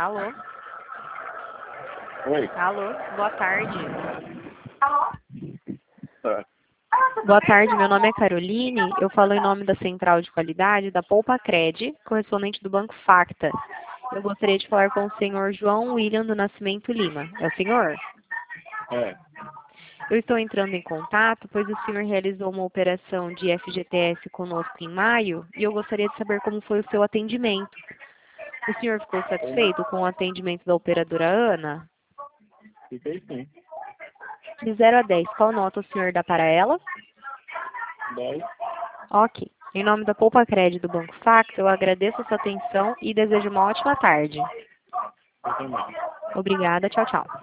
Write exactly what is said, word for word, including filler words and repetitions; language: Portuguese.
Alô? Oi. Alô? Boa tarde. Tá. Boa tarde, meu nome é Caroline. Eu falo em nome da Central de Qualidade da Poupacred, correspondente do Banco Facta. Eu gostaria de falar com o senhor João William do Nascimento Lima. É o senhor? É. Eu estou entrando em contato, pois o senhor realizou uma operação de F G T S conosco em maio e eu gostaria de saber como foi o seu atendimento. O senhor ficou satisfeito com o atendimento da operadora Ana? Fiquei sim. De zero a dez, qual nota o senhor dá para ela? dez. Ok. Em nome da Poupacred do Banco Facta, eu agradeço a sua atenção e desejo uma ótima tarde. Eu também. Obrigada. Tchau, tchau.